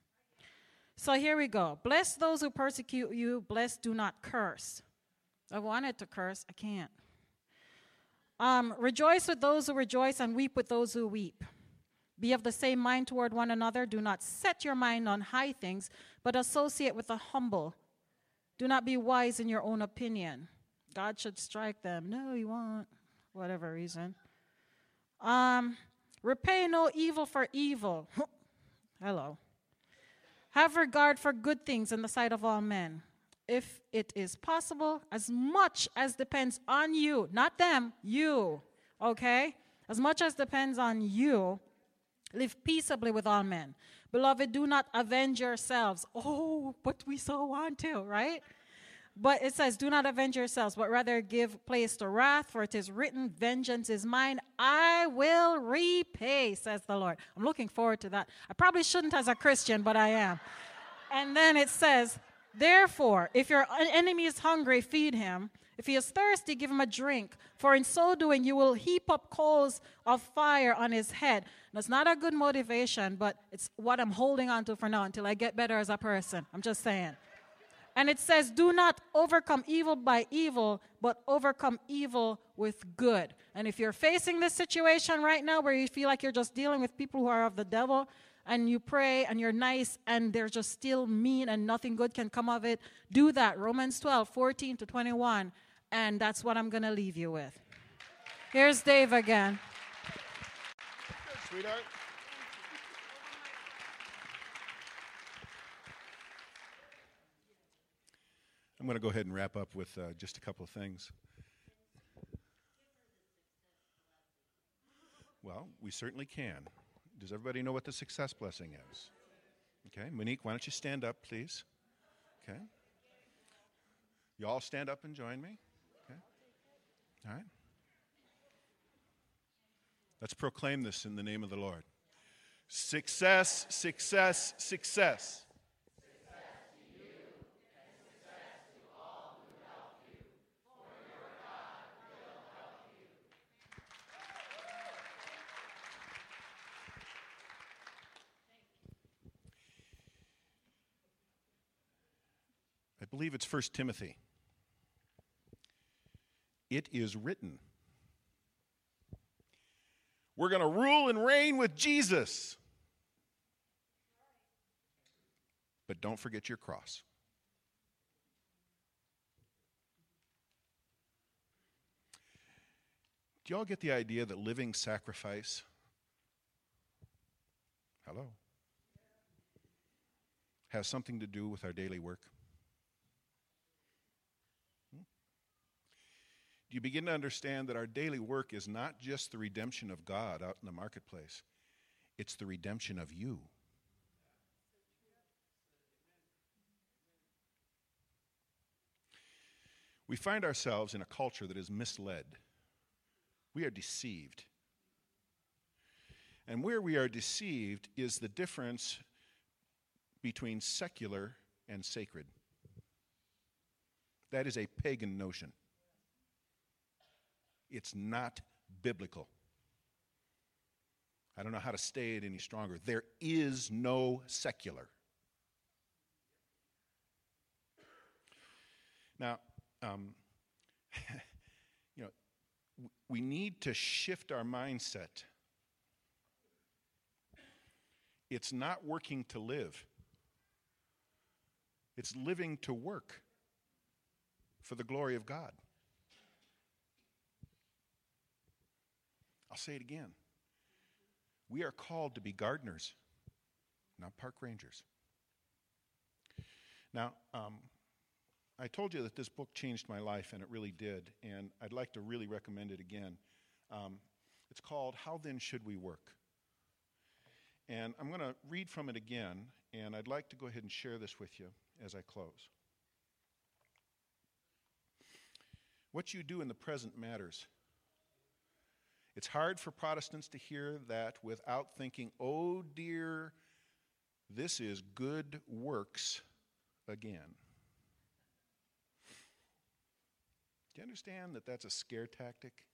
So here we go. Bless those who persecute you. Bless, do not curse. I wanted to curse. I can't. Um, rejoice with those who rejoice and weep with those who weep. Be of the same mind toward one another. Do not set your mind on high things, but associate with the humble. Do not be wise in your own opinion. God should strike them. No, he won't. Whatever reason. Um, repay no evil for evil. Hello. Have regard for good things in the sight of all men. If it is possible, as much as depends on you, not them, you, okay? As much as depends on you, live peaceably with all men. Beloved, do not avenge yourselves. Oh, but we so want to, right? But it says, do not avenge yourselves, but rather give place to wrath, for it is written, vengeance is mine, I will repay, says the Lord. I'm looking forward to that. I probably shouldn't as a Christian, but I am. And then it says, therefore, if your enemy is hungry, feed him. If he is thirsty, give him a drink. For in so doing, you will heap up coals of fire on his head. That's not a good motivation, but it's what I'm holding on to for now until I get better as a person. I'm just saying. And it says, do not overcome evil by evil, but overcome evil with good. And if you're facing this situation right now where you feel like you're just dealing with people who are of the devil, and you pray and you're nice and they're just still mean and nothing good can come of it, do that. Romans twelve, fourteen to twenty-one. And that's what I'm going to leave you with. Here's Dave again. Good, sweetheart. I'm going to go ahead and wrap up with uh, just a couple of things. Well, we certainly can. Does everybody know what the success blessing is? Okay, Monique, why don't you stand up, please? Okay. You all stand up and join me. Okay. All right. Let's proclaim this in the name of the Lord. Success, success, success. I believe it's First Timothy. It is written. We're going to rule and reign with Jesus. But don't forget your cross. Do you all get the idea that living sacrifice, hello, has something to do with our daily work? You begin to understand that our daily work is not just the redemption of God out in the marketplace. It's the redemption of you. We find ourselves in a culture that is misled. We are deceived. And where we are deceived is the difference between secular and sacred. That is a pagan notion. It's not biblical. I don't know how to say it any stronger. There is no secular. Now, um, you know, w- we need to shift our mindset. It's not working to live. It's living to work for the glory of God. I'll say it again. We are called to be gardeners, not park rangers. Now, um, I told you that this book changed my life, and it really did, and I'd like to really recommend it again. Um, it's called How Then Should We Work? And I'm going to read from it again, and I'd like to go ahead and share this with you as I close. What you do in the present matters. It's hard for Protestants to hear that without thinking, oh dear, this is good works again. Do you understand that that's a scare tactic?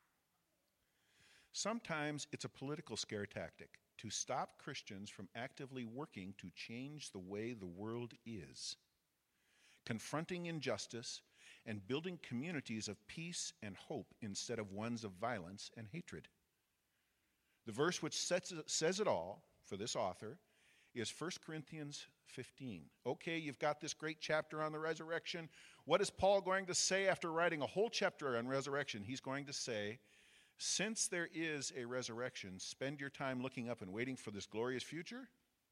Sometimes it's a political scare tactic to stop Christians from actively working to change the way the world is, confronting injustice and building communities of peace and hope instead of ones of violence and hatred. The verse which sets, says it all for this author is First Corinthians fifteen. Okay, you've got this great chapter on the resurrection. What is Paul going to say after writing a whole chapter on resurrection? He's going to say, since there is a resurrection, spend your time looking up and waiting for this glorious future?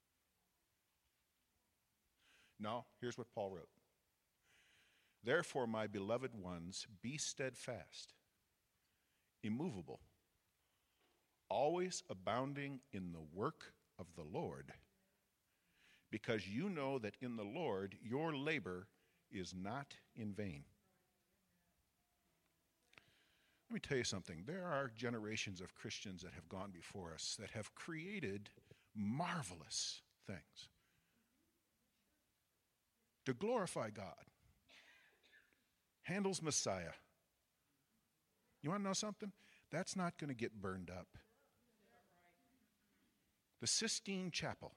No, here's what Paul wrote. Therefore, my beloved ones, be steadfast, immovable, always abounding in the work of the Lord, because you know that in the Lord your labor is not in vain. Let me tell you something. There are generations of Christians that have gone before us that have created marvelous things to glorify God. Handel's Messiah. You want to know something? That's not going to get burned up. The Sistine Chapel.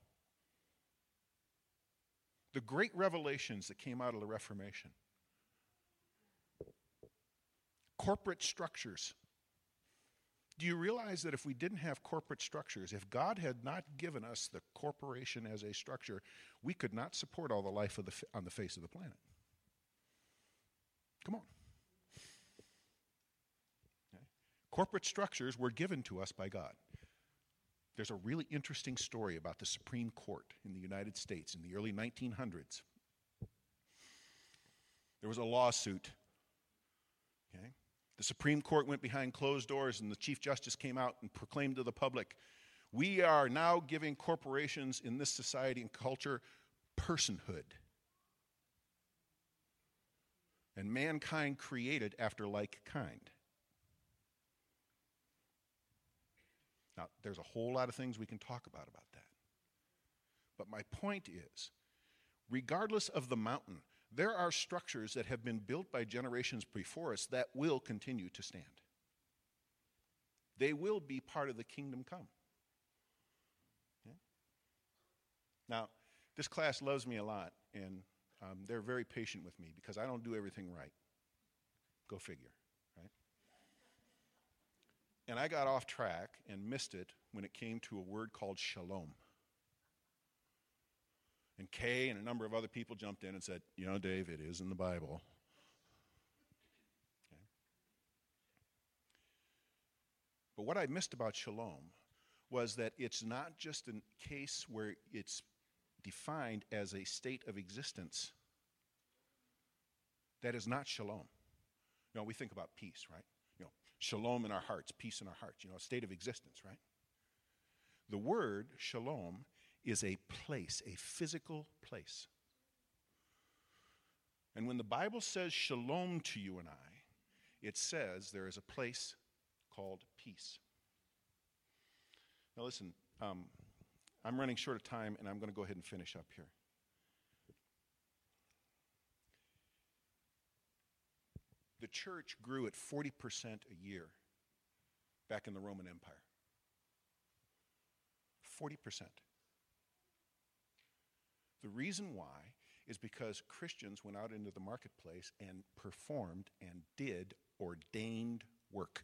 The great revelations that came out of the Reformation. Corporate structures. Do you realize that if we didn't have corporate structures, if God had not given us the corporation as a structure, we could not support all the life of the, on the face of the planet? Come on. Okay. Corporate structures were given to us by God. There's a really interesting story about the Supreme Court in the United States in the early nineteen hundreds. There was a lawsuit. Okay. The Supreme Court went behind closed doors, and the Chief Justice came out and proclaimed to the public, we are now giving corporations in this society and culture personhood. And mankind created after like kind. Now, there's a whole lot of things we can talk about about that. But my point is, regardless of the mountain, there are structures that have been built by generations before us that will continue to stand. They will be part of the kingdom come. Okay? Now, this class loves me a lot, and um, they're very patient with me because I don't do everything right. Go figure, right? And I got off track and missed it when it came to a word called shalom. And Kay and a number of other people jumped in and said, you know, Dave, it is in the Bible. Okay. But what I missed about shalom was that it's not just a case where it's defined as a state of existence. That is not shalom. You know, we think about peace, right? You know, shalom in our hearts, peace in our hearts, you know, a state of existence, right? The word shalom is a place, a physical place. And when the Bible says shalom to you and I, it says there is a place called peace. Now listen, um, I'm running short of time, and I'm going to go ahead and finish up here. The church grew at forty percent a year back in the Roman Empire. forty percent. The reason why is because Christians went out into the marketplace and performed and did ordained work.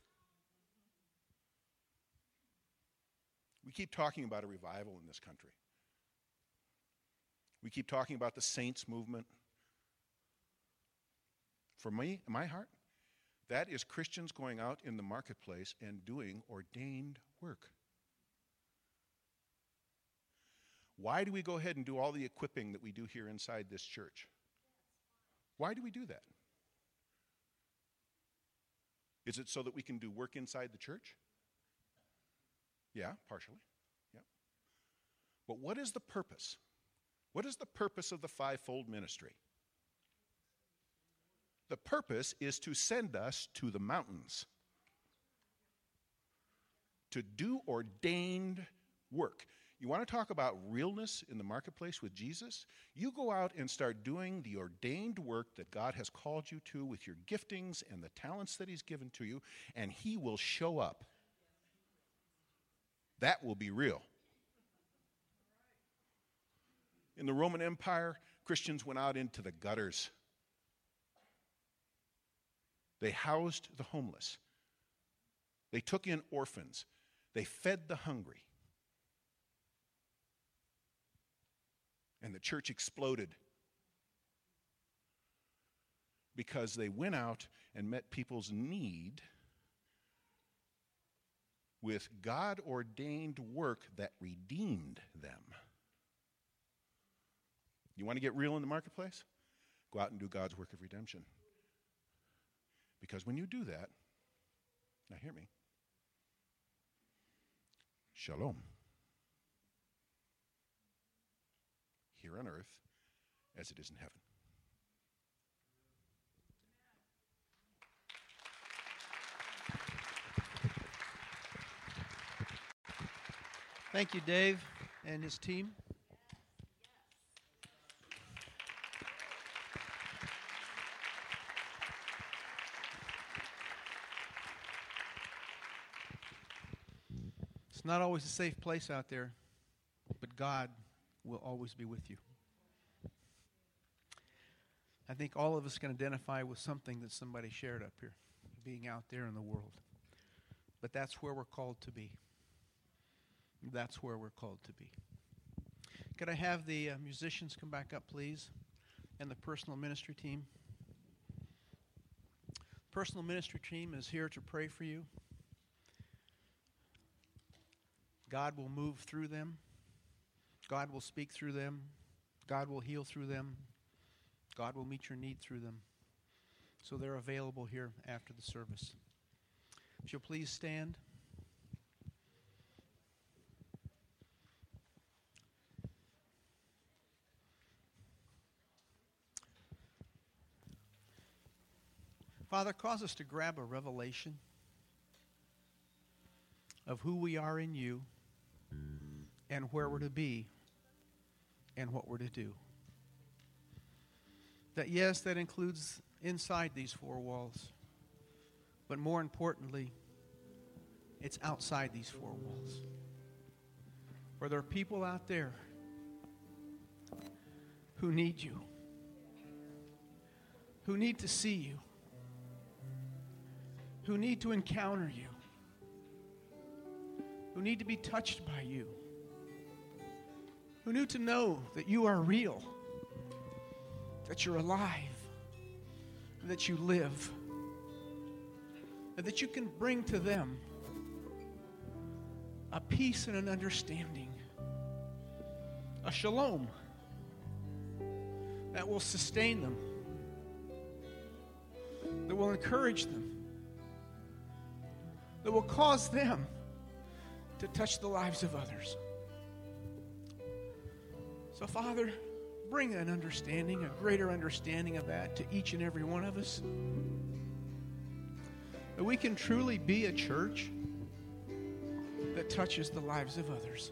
We keep talking about a revival in this country. We keep talking about the saints movement. For me, my heart, that is Christians going out in the marketplace and doing ordained work. Why do we go ahead and do all the equipping that we do here inside this church? Why do we do that? Is it so that we can do work inside the church? Yeah, partially. Yeah. But what is the purpose? What is the purpose of the fivefold ministry? The purpose is to send us to the mountains to do ordained work. You want to talk about realness in the marketplace with Jesus? You go out and start doing the ordained work that God has called you to with your giftings and the talents that He's given to you, and He will show up. That will be real. In the Roman Empire, Christians went out into the gutters. They housed the homeless. They took in orphans. They fed the hungry. And the church exploded because they went out and met people's need with God-ordained work that redeemed them. You want to get real in the marketplace? Go out and do God's work of redemption. Because when you do that, now hear me, shalom, here on earth as it is in heaven. Thank you, Dave and his team. It's not always a safe place out there, but God will always be with you. I think all of us can identify with something that somebody shared up here, being out there in the world. But that's where we're called to be. That's where we're called to be. Could I have the uh, musicians come back up, please, and the personal ministry team? Personal ministry team is here to pray for you. God will move through them. God will speak through them. God will heal through them. God will meet your need through them. So they're available here after the service. If you'll please stand. Father, cause us to grab a revelation of who we are in you and where we're to be and what we're to do. That, yes, that includes inside these four walls, but more importantly, it's outside these four walls. For there are people out there who need you, who need to see you, who need to encounter you, who need to be touched by you, who need to know that you are real, that you're alive, and that you live, and that you can bring to them a peace and an understanding, a shalom that will sustain them, that will encourage them, that will cause them to touch the lives of others. So, Father, bring an understanding, a greater understanding of that to each and every one of us. That we can truly be a church that touches the lives of others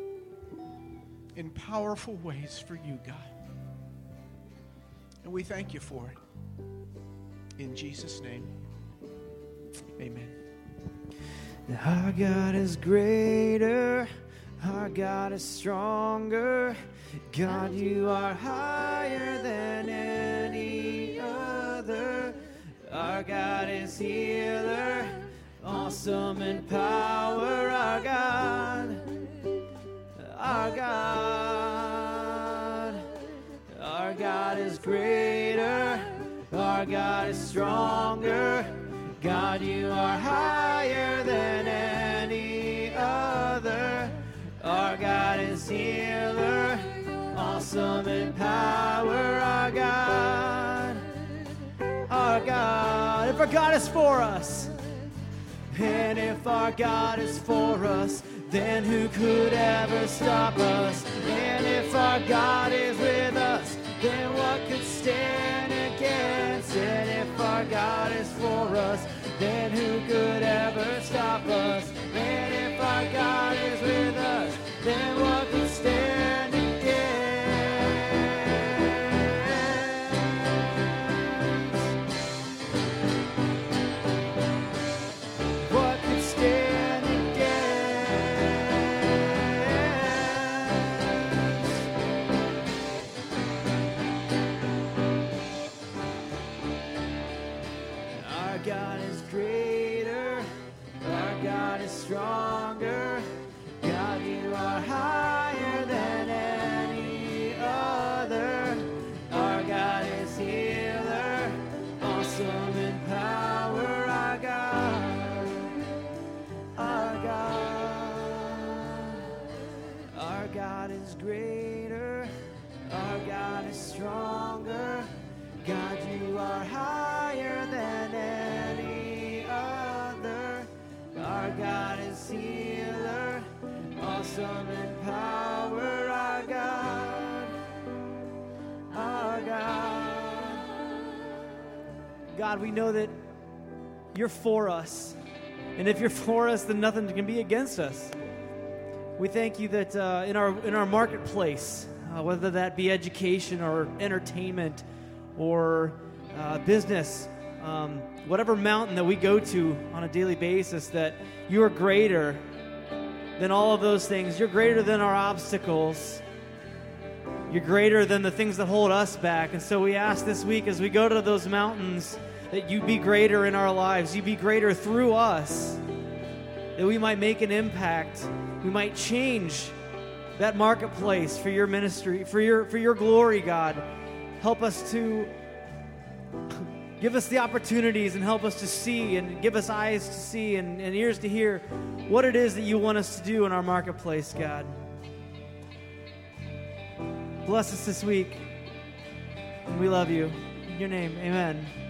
in powerful ways for you, God. And we thank you for it. In Jesus' name, amen. Our God is greater, our God is stronger. God, you are higher than any other. Our God is healer, awesome in power. Our God, our God, our God is greater, our God is stronger. God, you are higher than any other. Our God is healer, awesome in power. Our God, our God. If our God is for us, and if our God is for us, then who could ever stop us? And if our God is with us, then what could stand against? And if our God is for us, then who could ever stop us? And if our God is with us, then what could stand against? What could stand against? Our God is greater, our God is stronger. God, you are higher than any other. Our God is healer, awesome in power. Our God, our God, our God is greater, our God is stronger. God, you are higher than any other. Our God is healer, awesome in power. Our God, our God. God, we know that you're for us. And if you're for us, then nothing can be against us. We thank you that uh, in our in our marketplace, uh, whether that be education or entertainment or uh, business, um, whatever mountain that we go to on a daily basis, that you are greater than all of those things. You're greater than our obstacles. You're greater than the things that hold us back. And so we ask this week as we go to those mountains that you be greater in our lives. You be greater through us, that we might make an impact. We might change that marketplace for your ministry, for your for your glory, God. Help us to give us the opportunities and help us to see and give us eyes to see and, and ears to hear what it is that you want us to do in our marketplace, God. Bless us this week. And we love you. In your name, amen.